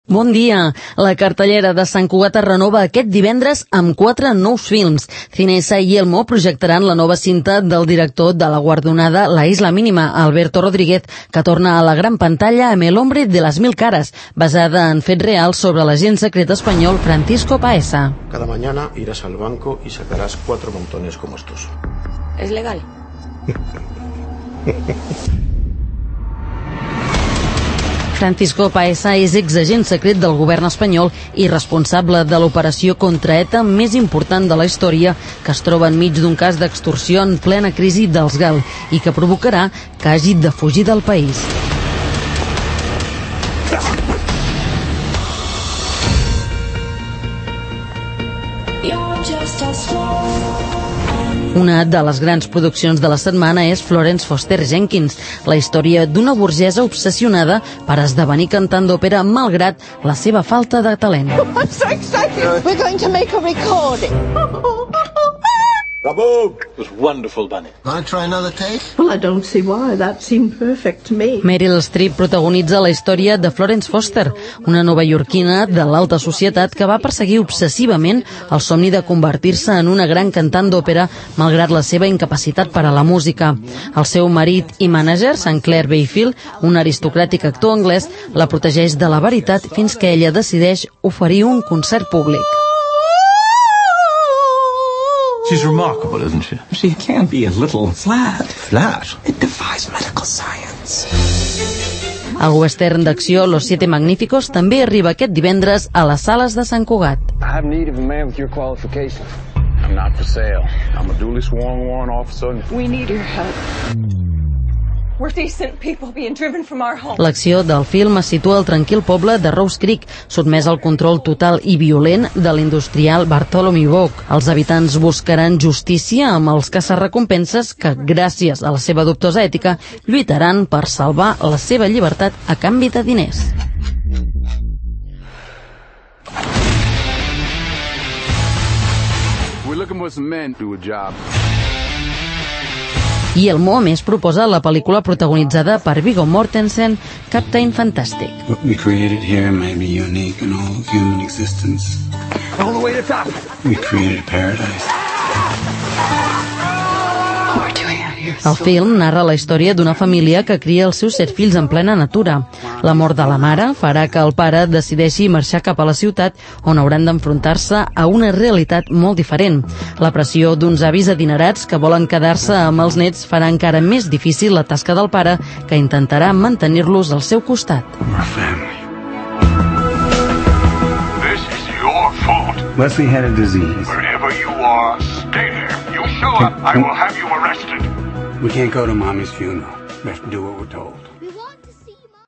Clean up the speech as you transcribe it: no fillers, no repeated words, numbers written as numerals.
Bon dia. La cartellera de Sant Cugat es renova aquest divendres amb 4 nous films. Cinesa i Elmo projectaran la nova cinta del director de la guardonada La Isla Mínima, Alberto Rodríguez, que torna a la gran pantalla amb El hombre de las mil caras, basada en fets reals sobre l'agent secret espanyol Francisco Paesa. Cada mañana irás al banco y sacarás 4 montones como estos. ¿Es legal? Francisco Paesa és exagent secret del govern espanyol i responsable de l'operació contra ETA més important de la història, que es troba enmig d'un cas d'extorsió en plena crisi dels GAL i que provocarà que hagi de fugir del país. Una de les grans produccions de la setmana és Florence Foster Jenkins, la història d'una burgesa obsessionada per esdevenir cantant d'òpera malgrat la seva falta de talent. I'm so excited. We're going to make a recording. Bravo! It was wonderful, Bunny. Want to try another take? Well, I don't see why. That seemed perfect to me. Meryl Streep protagonitza la història de Florence Foster, una novaiorquina de l'alta societat que va perseguir obsessivament el somni de convertir-se en una gran cantant d'òpera malgrat la seva incapacitat per a la música. El seu marit i mànager, St. Clair Bayfield, un aristocràtic actor anglès, la protegeix de la veritat fins que ella decideix oferir un concert públic. She's remarkable, isn't she? She can be a little flat. Flat. It defies medical science. El western d'acció Los Siete Magníficos també arriba aquest divendres a les sales de Sant Cugat. I have need of a man with your qualifications. I'm not for sale. I'm a duly sworn warrant officer. We need your help. We're decent people being driven from our home. L'acció del film es situa al tranquil poble de Rose Creek, sotmès al control total i violent de l'industrial Bartholomew Bogue. Els habitants buscaran justícia amb els caçarrecompenses que, gràcies a la seva dubtosa ètica, lluitaran per salvar la seva llibertat a canvi de diners. We're looking for some men to do a job. I Elmo, a més, proposa la pel·lícula protagonitzada per Viggo Mortensen, Captain Fantastic. What we created here may be unique in all of human existence. All the way to the top. We created paradise. El film narra la història d'una família que cria els seus 7 fills en plena natura. La mort de la mare farà que el pare decideixi marxar cap a la ciutat, on hauran d'enfrontar-se a una realitat molt diferent. La pressió d'uns avis adinerats que volen quedar-se amb els nets farà encara més difícil la tasca del pare, que intentarà mantenir-los al seu costat. We're family. This is your fault. Leslie had a disease. Wherever you are, stay there. You show up, I will have you arrested. We can't go to Mommy's funeral. We have to do what we're told.